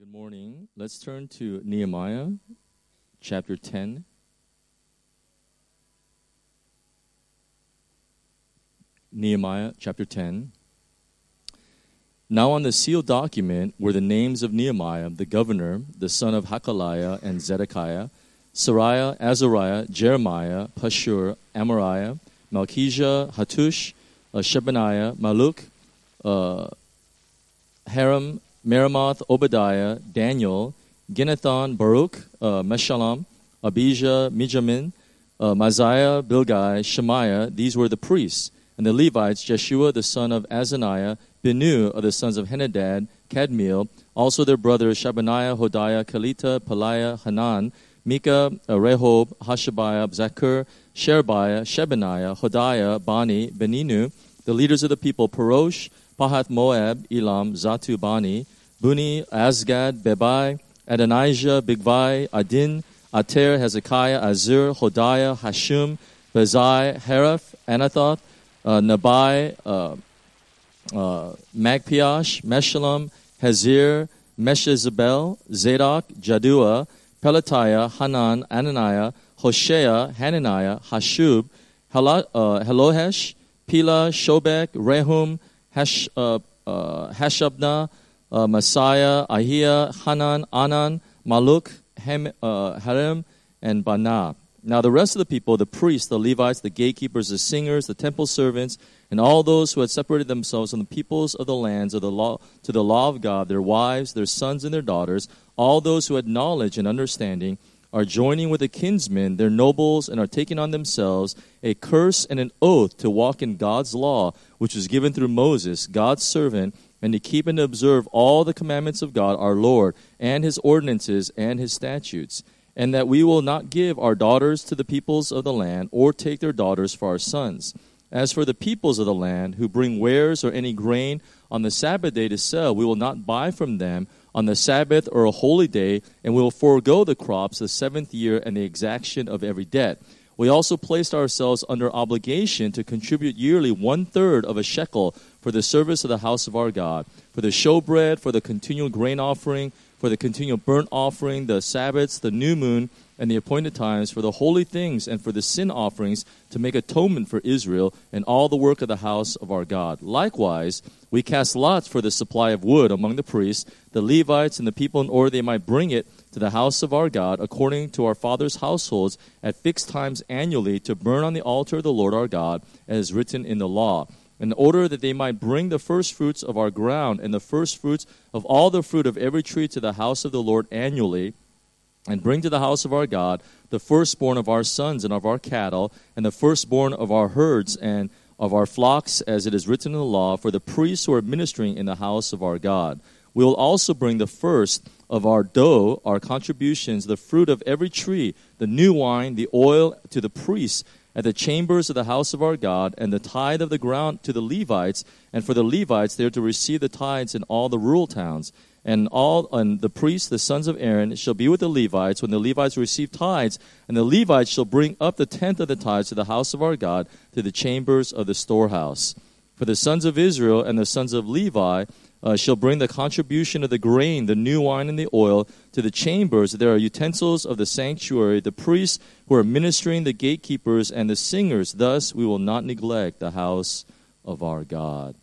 Good morning. Let's turn to Nehemiah chapter 10. Nehemiah chapter 10. Now on the sealed document were the names of Nehemiah, the governor, the son of Hakaliah, and Zedekiah, Sariah, Azariah, Jeremiah, Pashur, Amariah, Malchijah, Hattush, Shebaniah, Maluk, Haram, Meremoth, Obadiah, Daniel, Ginnethon, Baruch, Meshullam, Abijah, Mijamin, Maziah, Bilgai, Shemaiah. These were the priests. And the Levites, Jeshua the son of Azaniah, Benu of the sons of Henadad, Kadmiel, also their brothers Shabaniah, Hodiah, Kelita, Peliah, Hanan, Micah, Rehob, Hashabiah, Zakur, Sherebiah, Shebaniah, Hodiah, Bani, Beninu, the leaders of the people, Parosh, Pahath Moab, Elam, Zatu, Bani, Buni, Azgad, Bebai, Adonijah, Bigvai, Adin, Ater, Hezekiah, Azur, Hodiah, Hashum, Bezai, Haraph, Anathoth, Nabai, Magpiash, Meshullam, Hazir, Meshezabel, Zadok, Jadua, Pelatiah, Hanan, Ananiah, Hoshea, Hananiah, Hashub, Helohesh, Pila, Shobek, Rehum, Hashabnah, Messiah, Ahia, Hanan, Anan, Maluk, Harim, and Banah. Now the rest of the people, the priests, the Levites, the gatekeepers, the singers, the temple servants, and all those who had separated themselves from the peoples of the lands of the law to the law of God, their wives, their sons, and their daughters, all those who had knowledge and understanding, are joining with the kinsmen, their nobles, and are taking on themselves a curse and an oath to walk in God's law, which was given through Moses, God's servant, and to keep and to observe all the commandments of God, our Lord, and his ordinances and his statutes, and that we will not give our daughters to the peoples of the land, or take their daughters for our sons. As for the peoples of the land, who bring wares or any grain on the Sabbath day to sell, we will not buy from them on the Sabbath or a holy day, and we will forego the crops the 7th year and the exaction of every debt. We also placed ourselves under obligation to contribute yearly 1/3 of a shekel for the service of the house of our God, for the showbread, for the continual grain offering, for the continual burnt offering, the Sabbaths, the new moon, and the appointed times, for the holy things, and for the sin offerings, to make atonement for Israel, and all the work of the house of our God. Likewise, we cast lots for the supply of wood among the priests, the Levites, and the people, in order they might bring it to the house of our God, according to our fathers' households, at fixed times annually, to burn on the altar of the Lord our God, as written in the law, in order that they might bring the first fruits of our ground, and the first fruits of all the fruit of every tree to the house of the Lord annually, and bring to the house of our God the firstborn of our sons and of our cattle, and the firstborn of our herds and of our flocks, as it is written in the law, for the priests who are ministering in the house of our God. We will also bring the first of our dough, our contributions, the fruit of every tree, the new wine, the oil, to the priests at the chambers of the house of our God, and the tithe of the ground to the Levites, and for the Levites they are to receive the tithes in all the rural towns. And the priests, the sons of Aaron, shall be with the Levites when the Levites receive tithes, and the Levites shall bring up the 10th of the tithes to the house of our God, to the chambers of the storehouse. For the sons of Israel and the sons of Levi shall bring the contribution of the grain, the new wine, and the oil to the chambers. There are utensils of the sanctuary, the priests who are ministering, the gatekeepers, and the singers. Thus we will not neglect the house of our God.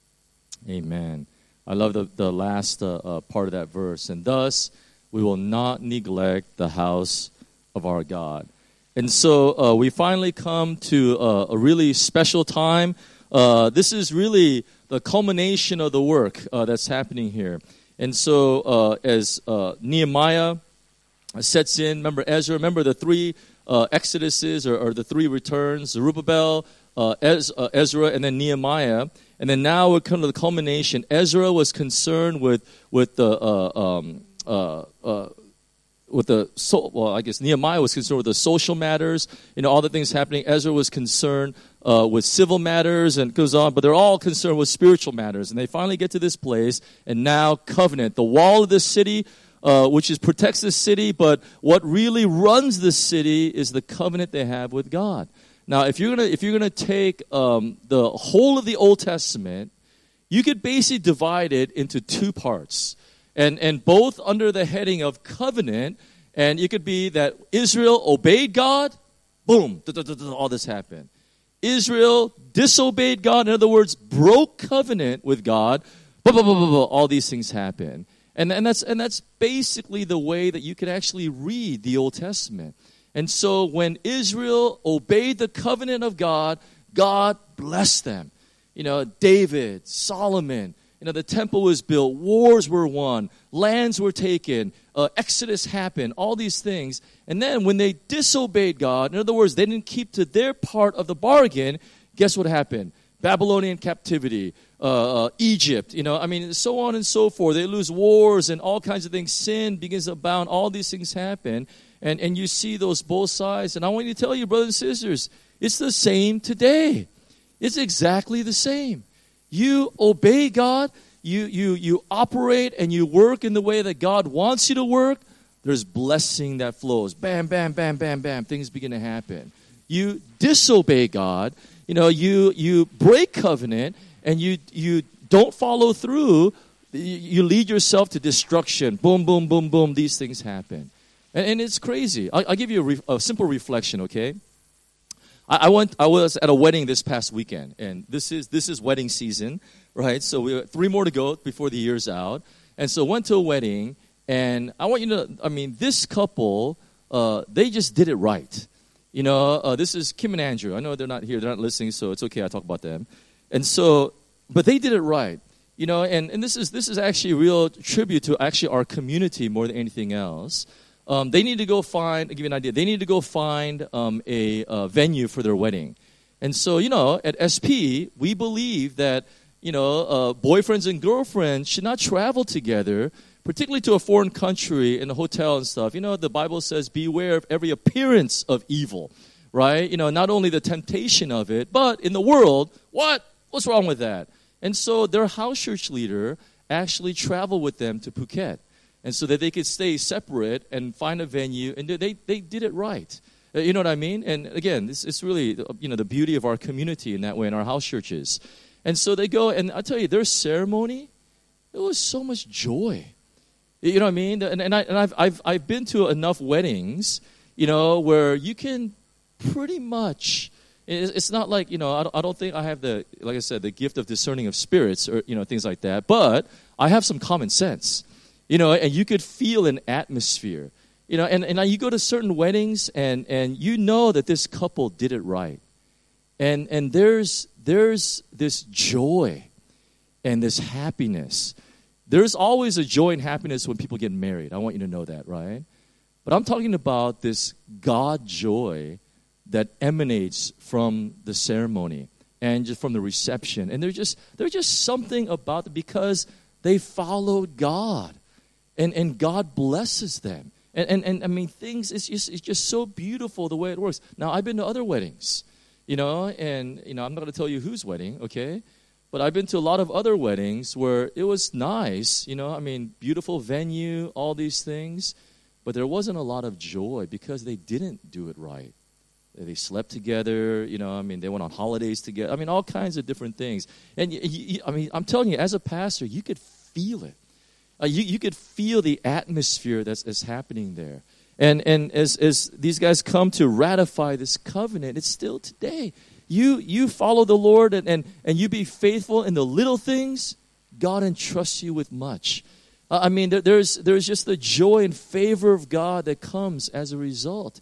Amen. I love the last part of that verse. And thus we will not neglect the house of our God. And so we finally come to a really special time. This is really the culmination of the work that's happening here. And so as Nehemiah sets in, remember Ezra, remember the three exoduses or the three returns, Zerubbabel, Ezra, and then Nehemiah. And then now we come to the culmination. Ezra was concerned with Nehemiah was concerned with the social matters, all the things happening. Ezra was concerned with civil matters, and goes on, but they're all concerned with spiritual matters. And they finally get to this place, and now covenant. The wall of the city, which protects the city, but what really runs the city is the covenant they have with God. Now, if you're gonna take the whole of the Old Testament, you could basically divide it into two parts. And both under the heading of covenant, and it could be that Israel obeyed God, boom, all this happened. Israel disobeyed God, in other words, broke covenant with God, all these things happen. And that's basically the way that you can actually read the Old Testament. And so when Israel obeyed the covenant of God, God blessed them. David, Solomon, the temple was built, wars were won, lands were taken, Exodus happened, all these things. And then when they disobeyed God, in other words, they didn't keep to their part of the bargain, guess what happened? Babylonian captivity, Egypt, so on and so forth. They lose wars and all kinds of things. Sin begins to abound. All these things happen. And you see those both sides. And I want you to tell you, brothers and sisters, it's the same today. It's exactly the same. You obey God. You operate and you work in the way that God wants you to work. There's blessing that flows. Bam, bam, bam, bam, bam. Things begin to happen. You disobey God. You break covenant and you don't follow through. You lead yourself to destruction. Boom, boom, boom, boom. These things happen. And it's crazy. I'll give you a simple reflection, okay? I was at a wedding this past weekend, and this is wedding season, right? So we have 3 more to go before the year's out. And so went to a wedding, and I want you to, this couple, they just did it right. This is Kim and Andrew. I know they're not here, they're not listening, so it's okay, I talk about them. And so, but they did it right. And this is actually a real tribute to actually our community more than anything else. They need to go find, I'll give you an idea, they need to go find a venue for their wedding. And so, at SP, we believe that, boyfriends and girlfriends should not travel together, particularly to a foreign country in a hotel and stuff. The Bible says, beware of every appearance of evil, right? Not only the temptation of it, but in the world, what's wrong with that? And so their house church leader actually traveled with them to Phuket. And so that they could stay separate and find a venue, and they did it right. You know what I mean? And again, it's really the beauty of our community in that way, in our house churches. And so they go, and I tell you, their ceremony, it was so much joy. You know what I mean? And I've been to enough weddings, where you can pretty much. It's not like I don't think I have like I said, the gift of discerning of spirits or things like that. But I have some common sense. And you could feel an atmosphere, and you go to certain weddings and that this couple did it right. And there's this joy and this happiness. There's always a joy and happiness when people get married. I want you to know that, right? But I'm talking about this God joy that emanates from the ceremony and just from the reception. And there's just something about it because they followed God. And God blesses them. And things, it's just so beautiful the way it works. Now, I've been to other weddings, and, I'm not going to tell you whose wedding, okay? But I've been to a lot of other weddings where it was nice, beautiful venue, all these things. But there wasn't a lot of joy because they didn't do it right. They slept together, they went on holidays together. All kinds of different things. And, I'm telling you, as a pastor, you could feel it. You could feel the atmosphere that's happening there. And as these guys come to ratify this covenant, it's still today. You follow the Lord and you be faithful in the little things, God entrusts you with much. There's just the joy and favor of God that comes as a result.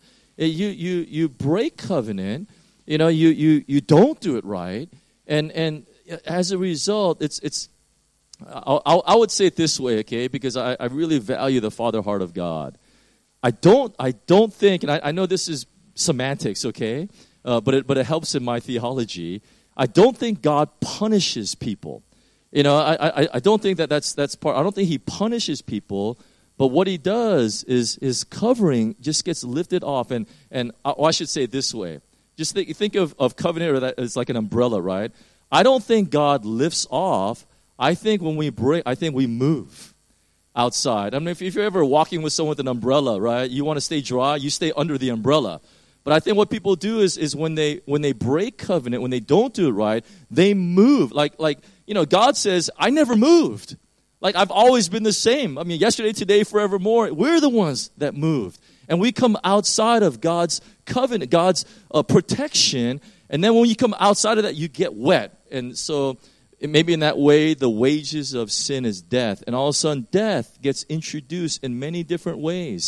You break covenant, you don't do it right, and as a result, it's I would say it this way, okay, because I really value the father heart of God. I don't think, and I know this is semantics, okay, but it helps in my theology. I don't think God punishes people. I don't think that's part. I don't think He punishes people, but what He does is His covering just gets lifted off, and I should say it this way. Just think of covenant as like an umbrella, right? I don't think God lifts off. I think when we we move outside. If you're ever walking with someone with an umbrella, right? You want to stay dry, you stay under the umbrella. But I think what people do is when they break covenant, when they don't do it right, they move. Like God says, I never moved. like I've always been the same. I mean, yesterday, today, forevermore. We're the ones that moved. And we come outside of God's covenant, God's protection. And then when you come outside of that, you get wet. And so maybe in that way, the wages of sin is death. And all of a sudden, death gets introduced in many different ways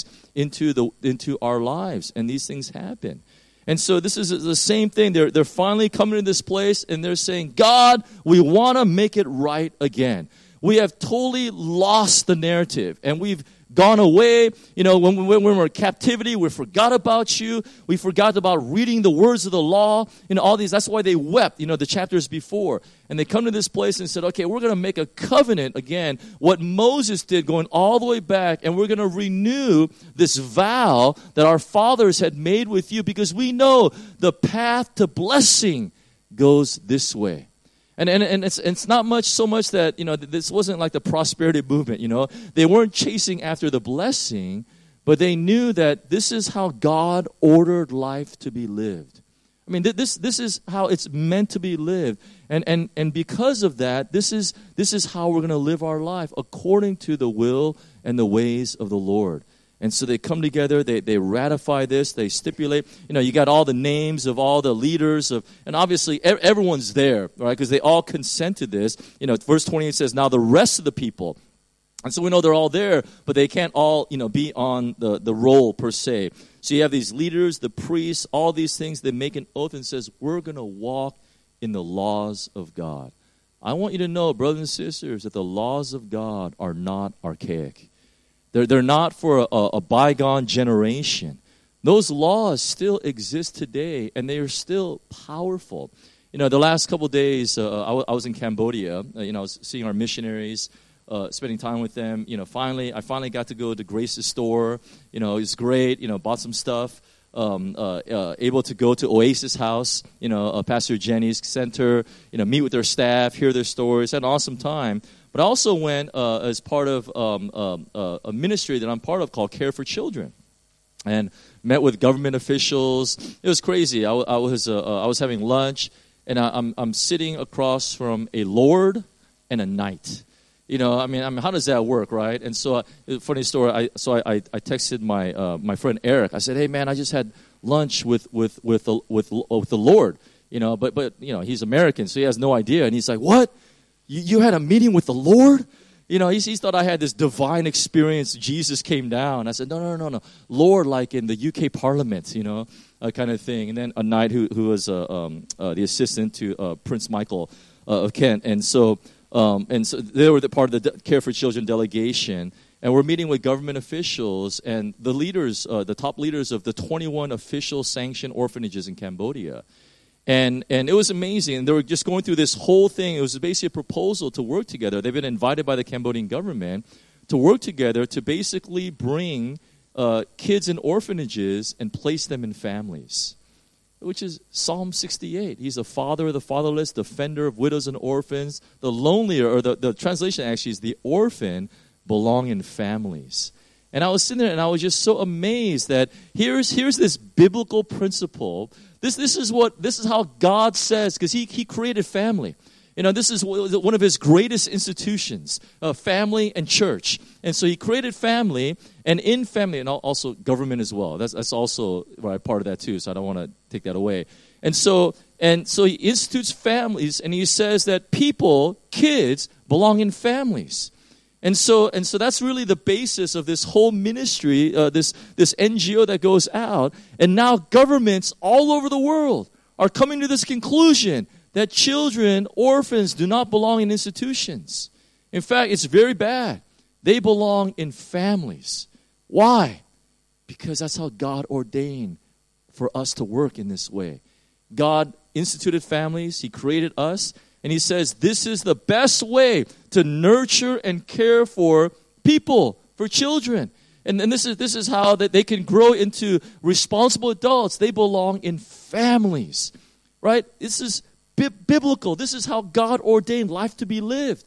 into our lives. And these things happen. And so this is the same thing. They're finally coming to this place, and they're saying, God, we want to make it right again. We have totally lost the narrative, and we've gone away. You know, when we were in captivity, we forgot about you. We forgot about reading the words of the law. You know, all these. That's why they wept, the chapters before. And they come to this place and said, okay, we're going to make a covenant again, what Moses did going all the way back, and we're going to renew this vow that our fathers had made with you, because we know the path to blessing goes this way. And it's not so much that, this wasn't like the prosperity movement, They weren't chasing after the blessing, but they knew that this is how God ordered life to be lived. I mean, this is how it's meant to be lived. And because of that, this is how we're going to live our life according to the will and the ways of the Lord. And so they come together, they ratify this, they stipulate. You got all the names of all the leaders and obviously everyone's there, right? Because they all consent to this. Verse 28 says, now the rest of the people. And so we know they're all there, but they can't all, be on the roll per se. So you have these leaders, the priests, all these things. They make an oath and says, we're going to walk in the laws of God. I want you to know, brothers and sisters, that the laws of God are not archaic. They're not for a bygone generation. Those laws still exist today, and they are still powerful. The last couple of days, I was in Cambodia. I was seeing our missionaries, spending time with them. I finally got to go to Grace's store. It was great. Bought some stuff. Able to go to Oasis House. Pastor Jenny's center. Meet with their staff, hear their stories. Had an awesome time. But I also went as part of a ministry that I'm part of called Care for Children, and met with government officials. It was crazy. I was having lunch, and I'm sitting across from a lord and a knight. How does that work, right? And so, funny story. I texted my friend Eric. I said, "Hey, man, I just had lunch with the Lord." But he's American, so he has no idea. And he's like, "What? You had a meeting with the Lord?" He thought I had this divine experience. Jesus came down. I said, no. Lord, like in the UK Parliament, kind of thing. And then a knight who was the assistant to Prince Michael of Kent. And so they were part of the Care for Children delegation. And we're meeting with government officials and the leaders, the top leaders of the 21 official sanctioned orphanages in Cambodia. And it was amazing. And they were just going through this whole thing. It was basically a proposal to work together. They've been invited by the Cambodian government to work together to basically bring kids in orphanages and place them in families, which is Psalm 68. He's the father of the fatherless, defender of widows and orphans. The lonely, or the translation actually is the orphan, belong in families. And I was sitting there and I was just so amazed that here's this biblical principle. This is how God says, because he created family. This is one of his greatest institutions, family and church. And so he created family, and in family, and also government as well. That's also part of that too, so I don't want to take that away. And so he institutes families, and he says that kids, belong in families. And so that's really the basis of this whole ministry, this NGO that goes out. And now governments all over the world are coming to this conclusion that children, orphans, do not belong in institutions. In fact, it's very bad. They belong in families. Why? Because that's how God ordained for us to work in this way. God instituted families. He created us. And he says this is the best way to nurture and care for people, for children. And this is how that they can grow into responsible adults. They belong in families, right? This is biblical. This is how God ordained life to be lived.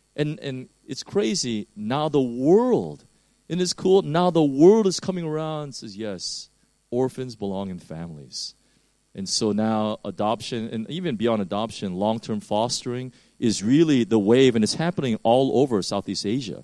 And it's crazy. Now the world, isn't this cool? Now the world is coming around and says, yes, orphans belong in families. And so now adoption, and even beyond adoption, long-term fostering is really the wave, and it's happening all over Southeast Asia.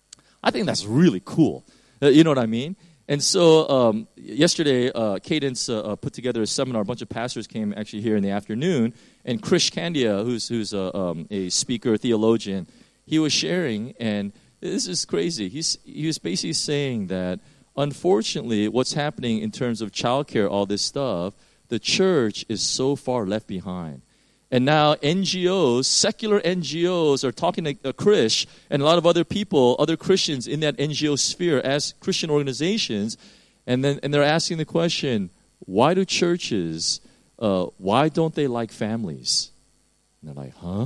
I think that's really cool. You know what I mean? And so yesterday, Cadence put together a seminar. A bunch of pastors came actually here in the afternoon. And Krish Kandiah, who's a speaker, theologian, he was sharing, and this is crazy. He was basically saying that, unfortunately, what's happening in terms of childcare, all this stuff, the church is so far left behind. And now NGOs, secular NGOs, are talking to Krish and a lot of other people, other Christians in that NGO sphere as Christian organizations, and they're asking the question, why do churches, why don't they like families? And they're like, huh?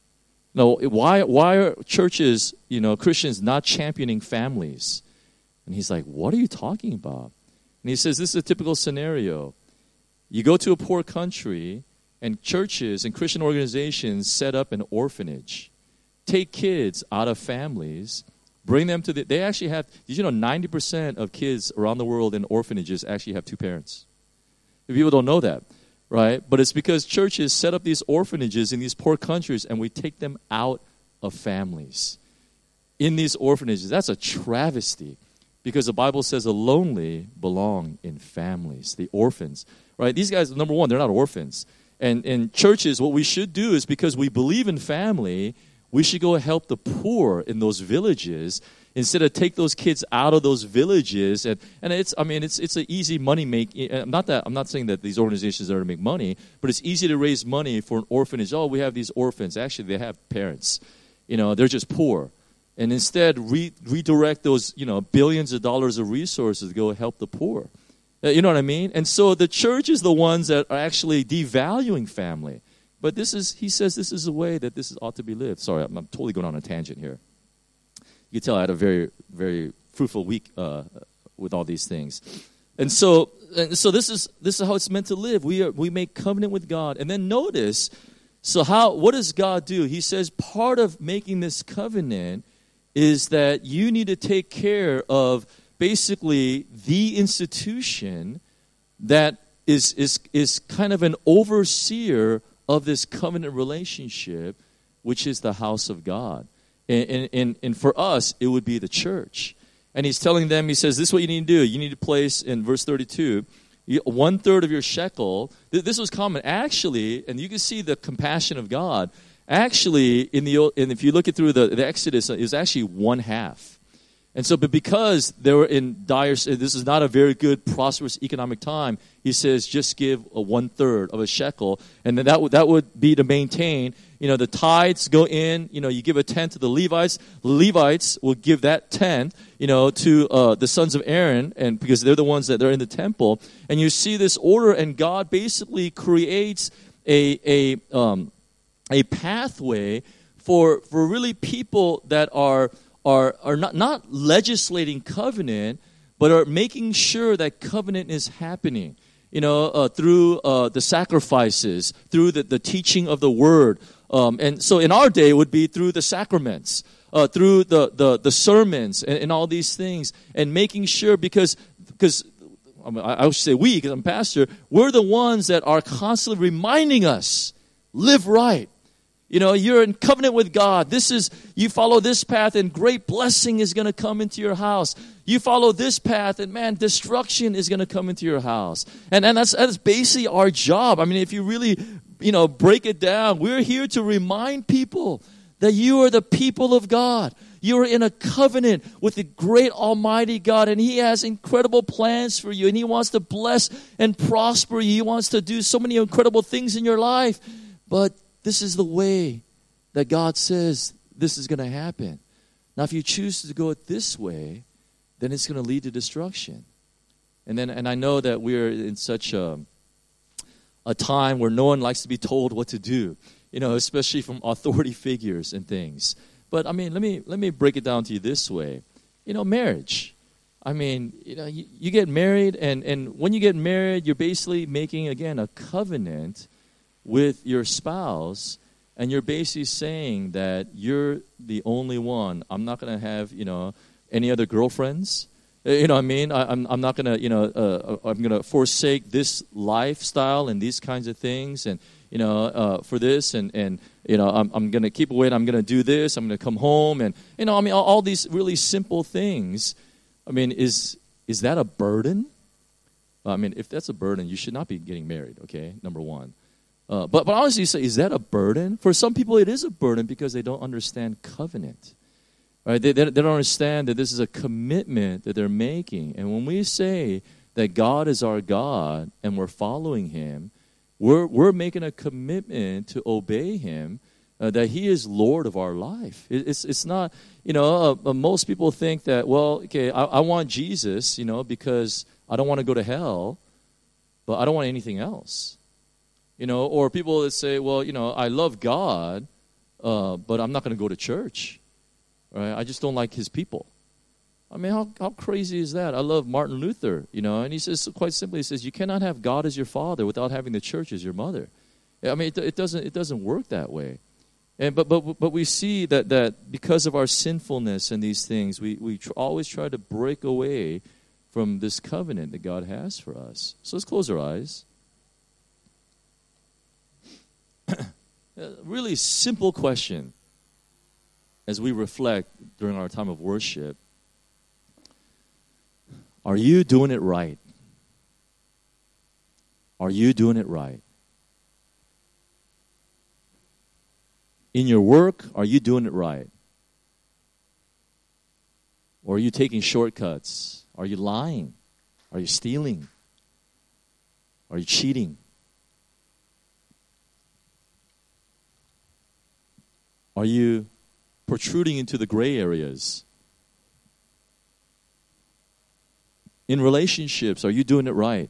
No, why are churches, Christians not championing families? And he's like, what are you talking about? And he says, this is a typical scenario. You go to a poor country, and churches and Christian organizations set up an orphanage, take kids out of families, bring them to they actually have, did you know 90% of kids around the world in orphanages actually have two parents? People don't know that, right? But it's because churches set up these orphanages in these poor countries, and we take them out of families. In these orphanages, that's a travesty, because the Bible says the lonely belong in families, the orphans, right? These guys, number one, they're not orphans. And in churches, what we should do is, because we believe in family, we should go help the poor in those villages instead of take those kids out of those villages. And it's an easy money making. I'm not saying that these organizations are to make money, but it's easy to raise money for an orphanage. Oh, we have these orphans. Actually, they have parents. They're just poor. And instead, redirect those billions of dollars of resources to go help the poor. You know what I mean? And so the church is the ones that are actually devaluing family. But he says this is the way that this ought to be lived. Sorry, I'm totally going on a tangent here. You can tell I had a very, very fruitful week with all these things. And so this is how it's meant to live. We make covenant with God. And then notice, what does God do? He says part of making this covenant is that you need to take care of basically the institution that is kind of an overseer of this covenant relationship, which is the house of God. And for us, it would be the church. And he's telling them, he says, this is what you need to do. You need to place, in verse 32, 1/3 of your shekel. This was common. Actually, and you can see the compassion of God. Actually, and if you look at through the Exodus, it was actually 1/2. And so, but because they were in this is not a very good, prosperous economic time, he says, just give 1/3 of a shekel. And then that would be to maintain, the tithes go in, you give a tenth to the Levites. The Levites will give that tenth, to the sons of Aaron, and because they're the ones that are in the temple. And you see this order, and God basically creates a pathway for really people that are not legislating covenant, but are making sure that covenant is happening, through the sacrifices, through the teaching of the word. And so in our day, it would be through the sacraments, through the sermons and all these things, and making sure, because I should say we, because I'm pastor, we're the ones that are constantly reminding us, live right. You're in covenant with God. You follow this path, and great blessing is going to come into your house. You follow this path, and man, destruction is going to come into your house. And that's basically our job. I mean, if you really, break it down, we're here to remind people that you are the people of God. You are in a covenant with the great Almighty God, and He has incredible plans for you, and He wants to bless and prosper you. He wants to do so many incredible things in your life. But this is the way that God says this is going to happen. Now, if you choose to go it this way, then it's going to lead to destruction. And I know that we're in such a time where no one likes to be told what to do, especially from authority figures and things. But I mean, let me break it down to you this way. Marriage. I mean, you get married, and when you get married, you're basically making, again, a covenant with your spouse, and you're basically saying that you're the only one. I'm not going to have, any other girlfriends. You know what I mean? I'm not going to, I'm going to forsake this lifestyle and these kinds of things and, for this and I'm going to keep away and I'm going to do this. I'm going to come home and, all these really simple things. I mean, is that a burden? I mean, if that's a burden, you should not be getting married, okay, number one. But honestly, say, is that a burden? For some people, it is a burden because they don't understand covenant. Right? They don't understand that this is a commitment that they're making. And when we say that God is our God and we're following Him, we're making a commitment to obey Him, that He is Lord of our life. It's not, most people think that, well, okay, I want Jesus, because I don't want to go to hell, but I don't want anything else. Or people that say, well, I love God, but I'm not going to go to church. Right? I just don't like His people. I mean, how crazy is that? I love Martin Luther, and he says quite simply, he says, you cannot have God as your father without having the church as your mother. I mean, it doesn't work that way. And but we see that because of our sinfulness and these things, we always try to break away from this covenant that God has for us. So let's close our eyes. A really simple question as we reflect during our time of worship. Are you doing it right? Are you doing it right? In your work, are you doing it right? Or are you taking shortcuts? Are you lying? Are you stealing? Are you cheating? Are you protruding into the gray areas? In relationships, are you doing it right?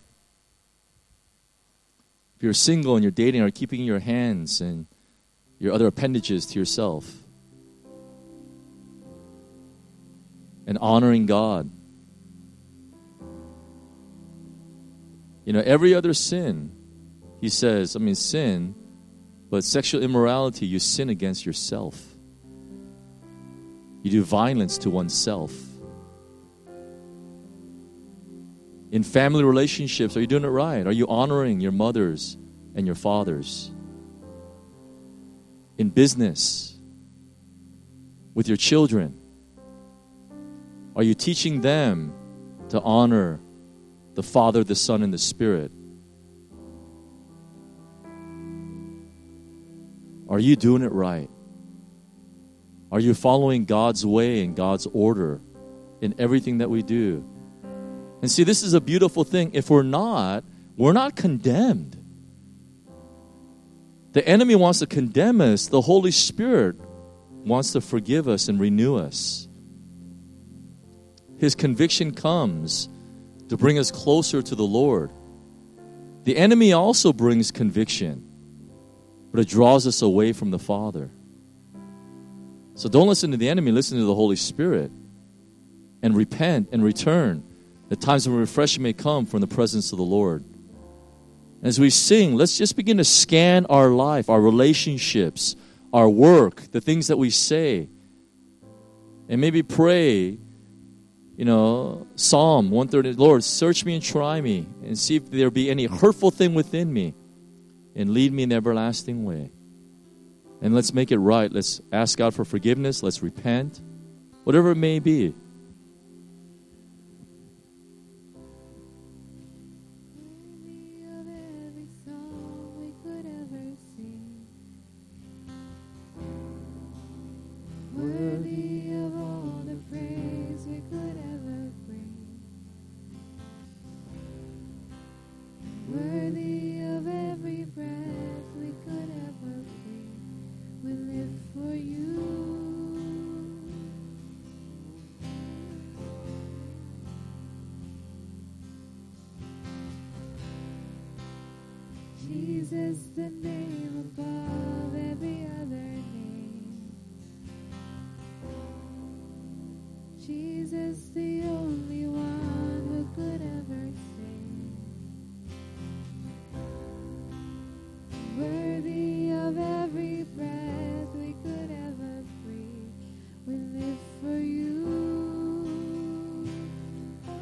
If you're single and you're dating, are you keeping your hands and your other appendages to yourself? And honoring God. Every other sin, he says, sin, but sexual immorality, you sin against yourself. You do violence to oneself. In family relationships, are you doing it right? Are you honoring your mothers and your fathers? In business, with your children, are you teaching them to honor the Father, the Son, and the Spirit? Are you doing it right? Are you following God's way and God's order in everything that we do? And see, this is a beautiful thing. If we're not condemned. The enemy wants to condemn us. The Holy Spirit wants to forgive us and renew us. His conviction comes to bring us closer to the Lord. The enemy also brings conviction, but it draws us away from the Father. So don't listen to the enemy, listen to the Holy Spirit and repent and return. At times when refreshing may come from the presence of the Lord. As we sing, let's just begin to scan our life, our relationships, our work, the things that we say. And maybe pray, Psalm 130, Lord, search me and try me and see if there be any hurtful thing within me and lead me in the everlasting way. And let's make it right. Let's ask God for forgiveness. Let's repent. Whatever it may be. Worthy of all the praise we could ever bring. Worthy of every breath we could ever breathe. We live for you. Jesus, the name above every other name. Jesus, the only one who could ever save. Worthy of every breath we could ever breathe. We live for you.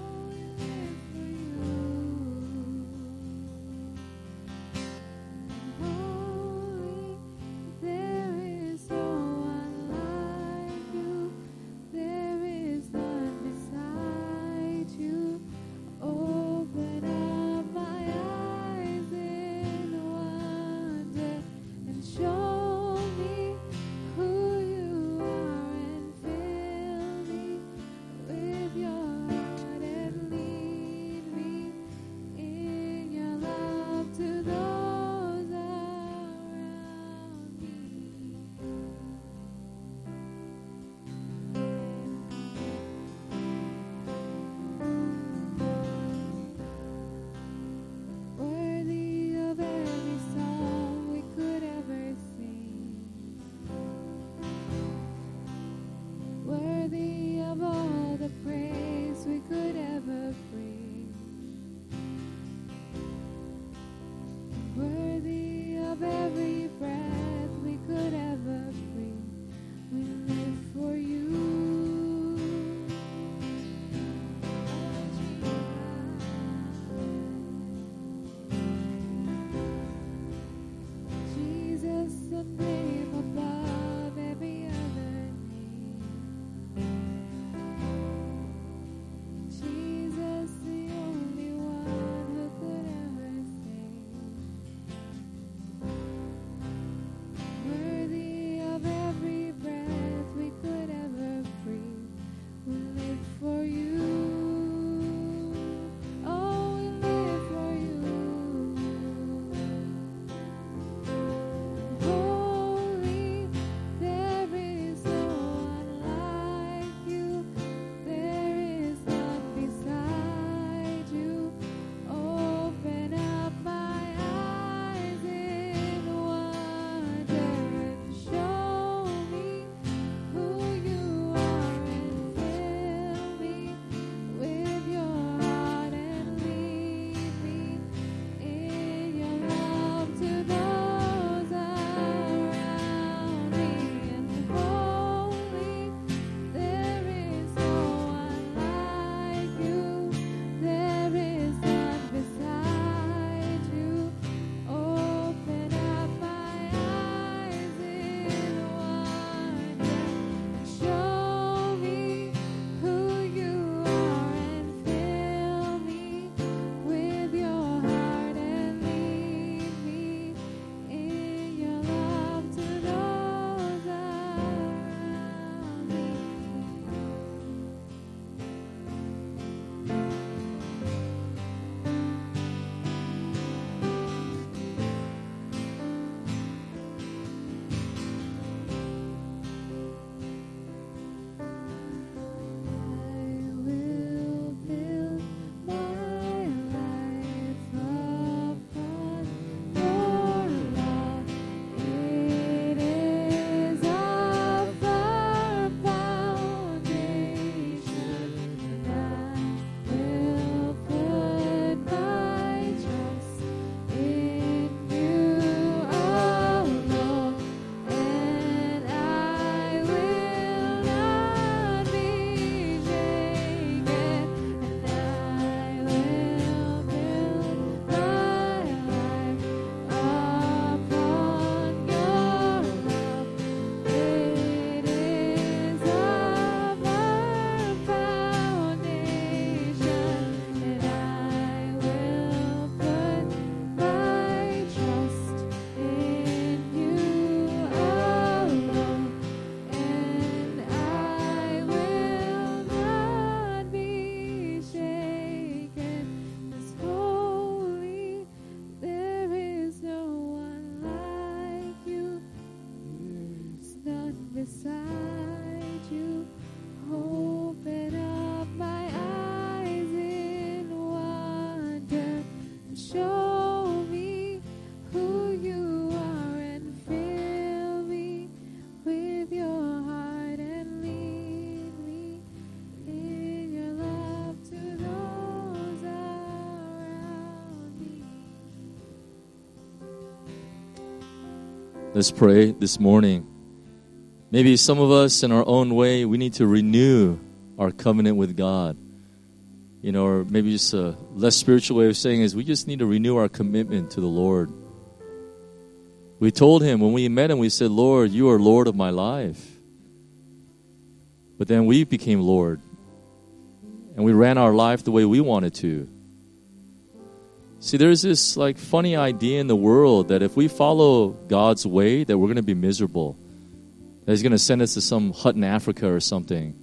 Let's pray this morning. Maybe some of us in our own way, we need to renew our covenant with God. Or maybe just a less spiritual way of saying is we just need to renew our commitment to the Lord. We told him, when we met him, we said, Lord, you are Lord of my life. But then we became Lord. And we ran our life the way we wanted to. See, there's this funny idea in the world that if we follow God's way, that we're going to be miserable. That he's going to send us to some hut in Africa or something.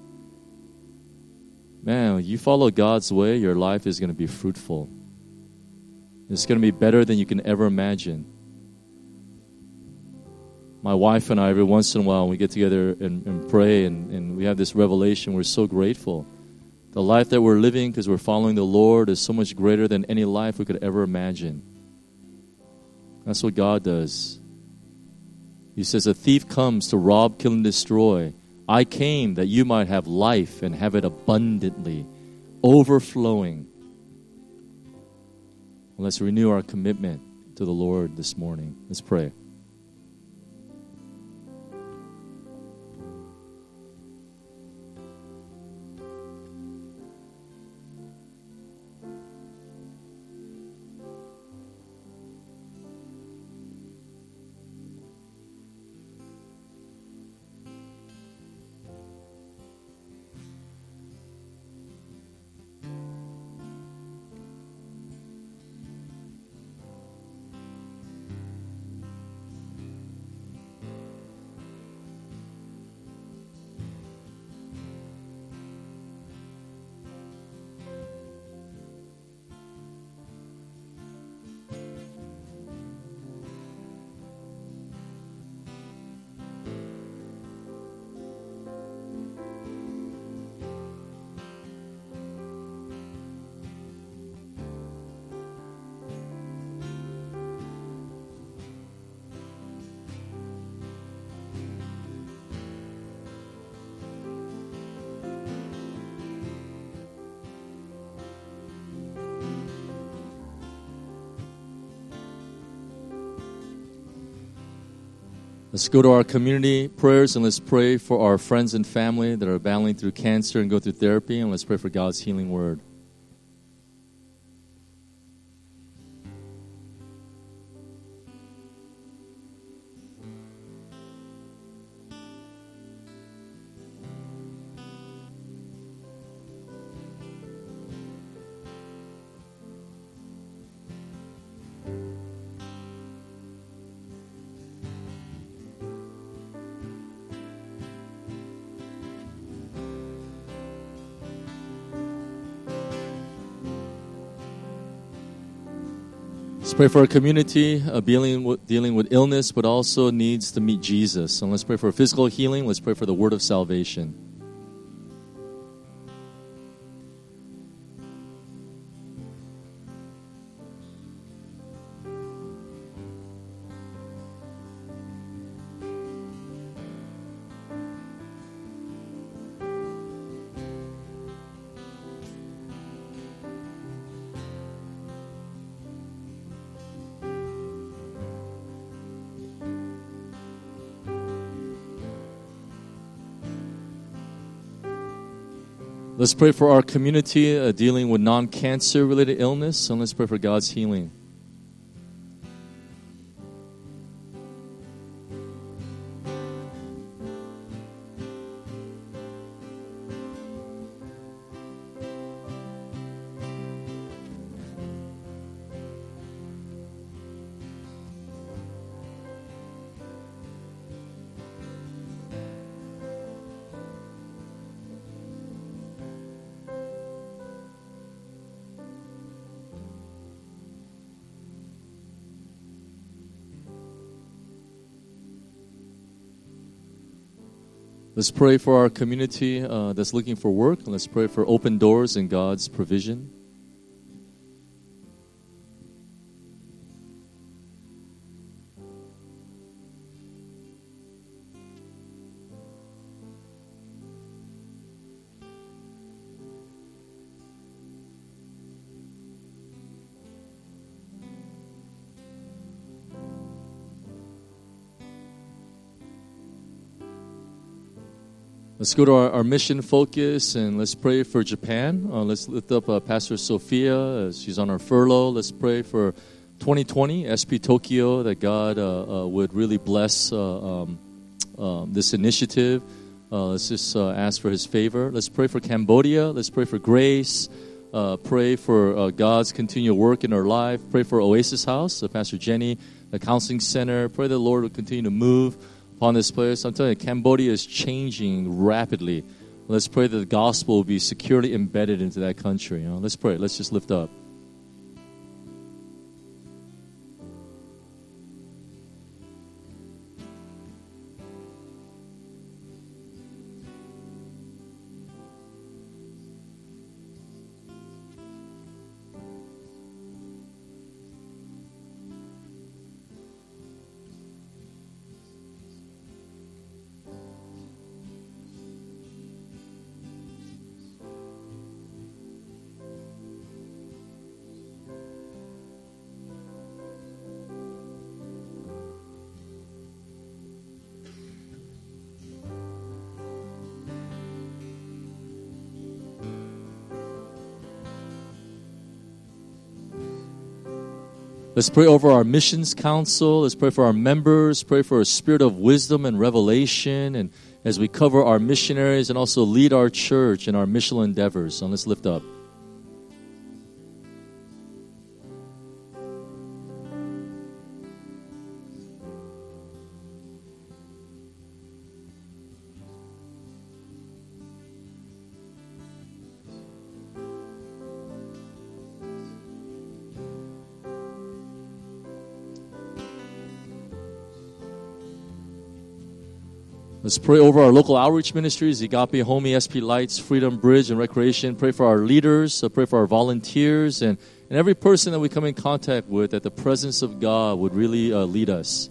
Man, you follow God's way, your life is going to be fruitful. It's going to be better than you can ever imagine. My wife and I, every once in a while, we get together and pray, and we have this revelation. We're so grateful. The life that we're living because we're following the Lord is so much greater than any life we could ever imagine. That's what God does. He says, a thief comes to rob, kill, and destroy. I came that you might have life and have it abundantly, overflowing. Let's renew our commitment to the Lord this morning. Let's pray. Let's go to our community prayers and let's pray for our friends and family that are battling through cancer and go through therapy, and let's pray for God's healing word. Let's pray for our community dealing with illness, but also needs to meet Jesus. And let's pray for physical healing. Let's pray for the word of salvation. Let's pray for our community dealing with non-cancer related illness, and let's pray for God's healing. Let's pray for our community that's looking for work. And let's pray for open doors and God's provision. Let's go to our mission focus and let's pray for Japan. Let's lift up Pastor Sophia as she's on her furlough. Let's pray for 2020, SP Tokyo, that God would really bless this initiative. Let's just ask for His favor. Let's pray for Cambodia. Let's pray for grace. Pray for God's continual work in our life. Pray for Oasis House, Pastor Jenny, the counseling center. Pray that the Lord will continue to move upon this place. I'm telling you, Cambodia is changing rapidly. Let's pray that the gospel will be securely embedded into that country. Let's pray. Let's just lift up. Let's pray over our missions council. Let's pray for our members. Pray for a spirit of wisdom and revelation. And as we cover our missionaries and also lead our church in our missional endeavors. So let's lift up. Let's pray over our local outreach ministries, Agape, Homey, SP Lights, Freedom Bridge, and Recreation. Pray for our leaders. Pray for our volunteers and every person that we come in contact with, that the presence of God would really lead us.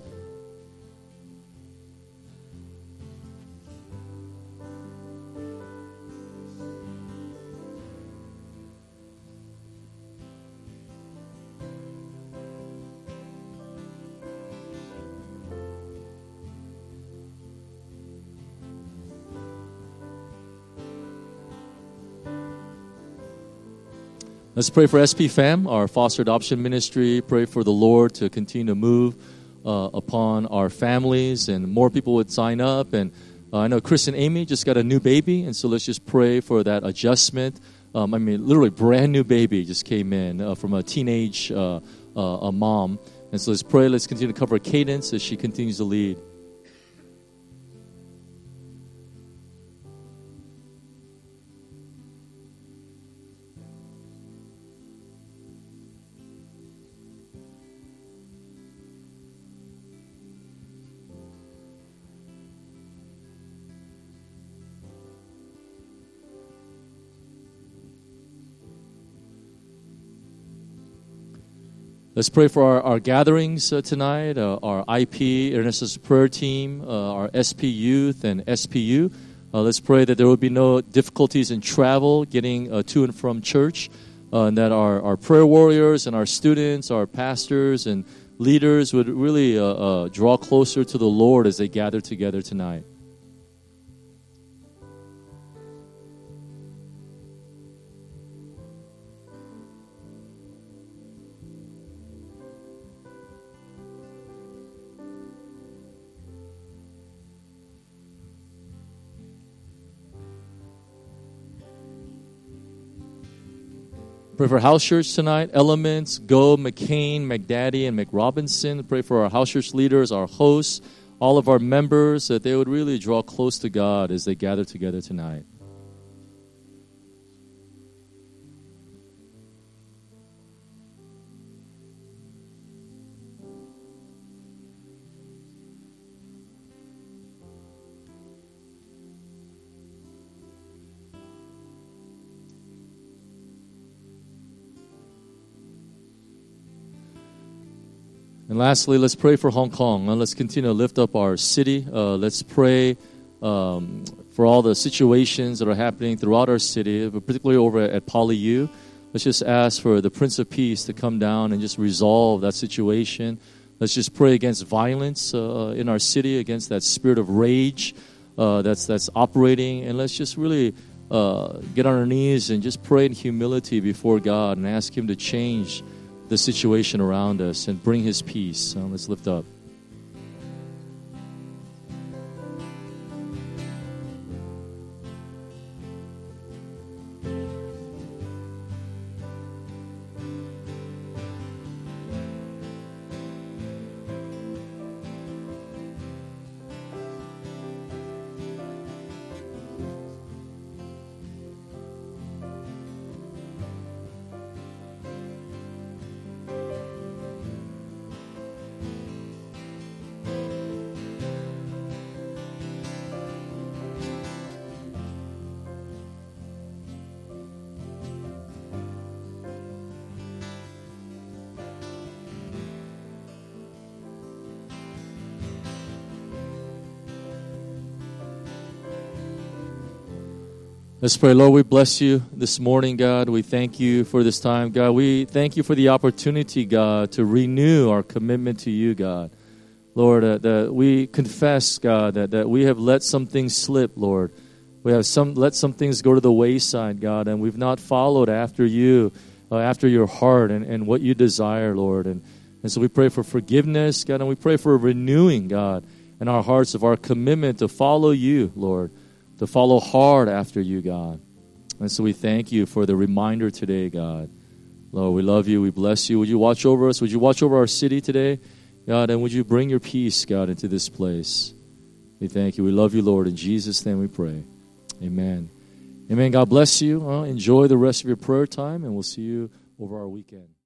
Let's pray for SP Fam, our foster adoption ministry. Pray for the Lord to continue to move upon our families and more people would sign up. And I know Chris and Amy just got a new baby, and so let's just pray for that adjustment. Literally brand new baby just came in from a teenage a mom. And so let's pray. Let's continue to cover Cadence as she continues to lead. Let's pray for our gatherings tonight, our IP, Intercessors Prayer Team, our SP Youth and SPU. Let's pray that there will be no difficulties in travel, getting to and from church, and that our prayer warriors and our students, our pastors and leaders would really draw closer to the Lord as they gather together tonight. Pray for house church tonight, Elements, Go, McCain, McDaddy, and McRobinson. Pray for our house church leaders, our hosts, all of our members, that they would really draw close to God as they gather together tonight. And lastly, let's pray for Hong Kong. Let's continue to lift up our city. Let's pray for all the situations that are happening throughout our city, but particularly over at PolyU. Let's just ask for the Prince of Peace to come down and just resolve that situation. Let's just pray against violence in our city, against that spirit of rage. that's operating, and let's just really get on our knees and just pray in humility before God and ask Him to change the situation around us and bring His peace. Let's lift up. Let's pray. Lord, we bless you this morning, God. We thank you for this time, God. We thank you for the opportunity, God, to renew our commitment to you, God. Lord, that we confess, God, that we have let some things slip, Lord. We have let some things go to the wayside, God, and we've not followed after you, after your heart and what you desire, Lord. And so we pray for forgiveness, God, and we pray for a renewing, God, in our hearts of our commitment to follow you, Lord, to follow hard after you, God. And so we thank you for the reminder today, God. Lord, we love you. We bless you. Would you watch over us? Would you watch over our city today, God? And would you bring your peace, God, into this place? We thank you. We love you, Lord. In Jesus' name we pray. Amen. Amen. God bless you. Enjoy the rest of your prayer time, and we'll see you over our weekend.